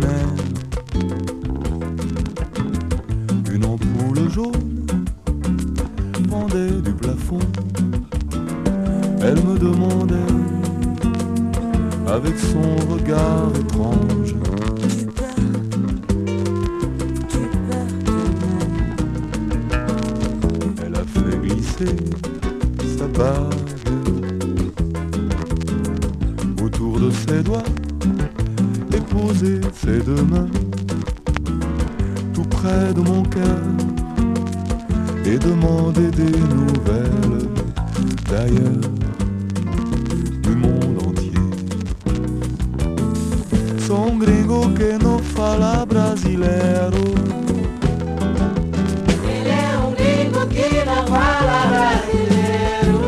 mer. Une ampoule jaune pendait du plafond. Elle me demandait avec son regard étrange: elle a fait glisser sa bague autour de ses doigts et posé ses deux mains tout près de mon cœur et demandé des nouvelles d'ailleurs, du monde entier. Son gringo que no fala brasileiro. Ele é um gringo que não fala brasileiro.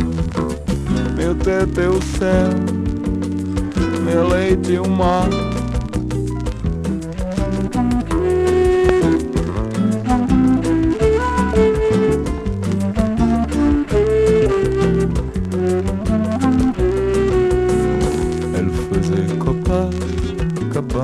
Meu teto é o céu, meu leite é o mar.